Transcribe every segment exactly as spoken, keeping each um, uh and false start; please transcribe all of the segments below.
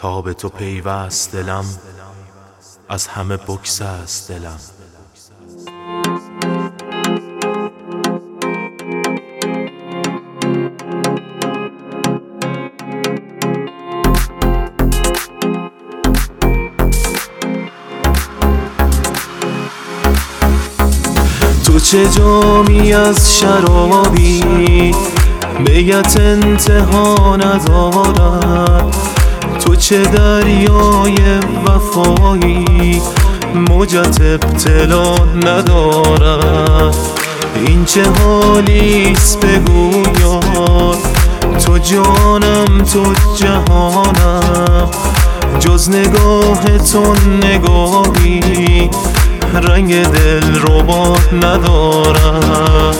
تا به تو پیوست دلم، از همه بگسست است دلم. تو چه جامی از شرابی میت انتها ندارد، تو چه دریای وفایی موجت ابتلا ندارد. این چه حالیست بگو یار، تو جانم تو جهانم، جز نگاه تو نگاهی رنگ دل ربا ندارد.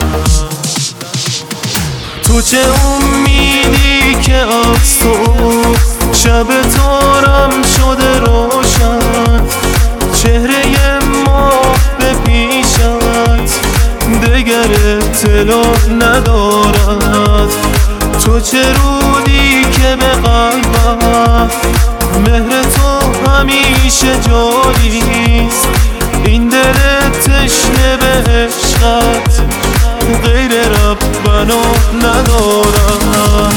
تو چه امیدی که از تو شب تارم شده روشن، چهره ماه به پیشت دگر اطلاع ندارد. تو چه رودی که به قلبم مهر تو همیشه جاریست، این دل تشنه به عشقت غیر ربنا ندارد.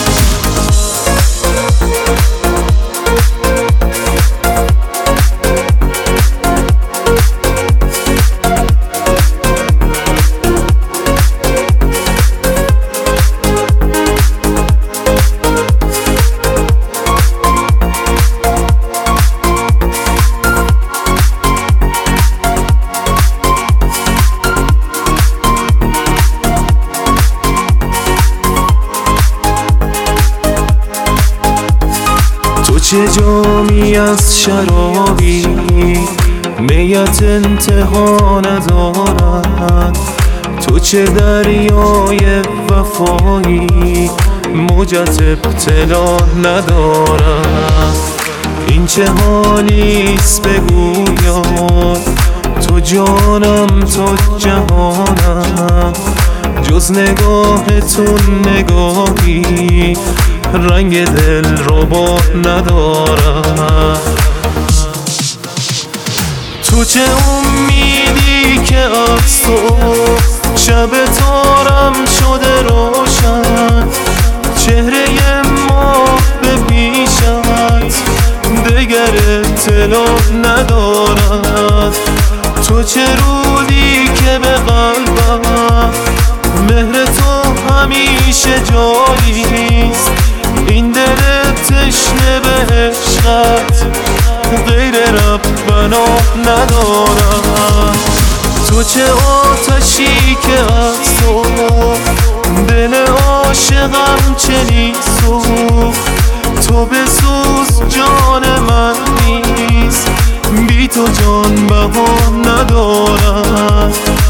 تو چه جامی از شرابی میت انتها ندارد، تو چه دریای وفایی موجت ابتلا ندارد. این چه حالیست بگو یار، تو جانم تو جهانم، جز نگاه تو نگاهی رنگ دل ربا ندارد. تو چه امیدی که از تو شب تارم شده روشن، چهره ماه به پیشت دگر اطلاع ندارد. تو چه رودی که به قلبم مهر تو همیشه جاریست، این دل تشنه به عشقت غیر ربنا ندارد. تو چه آتشی که از تو دل عاشقم چنین سوخت، تو بسوز جان من نیست، بی تو جان بها ندارد.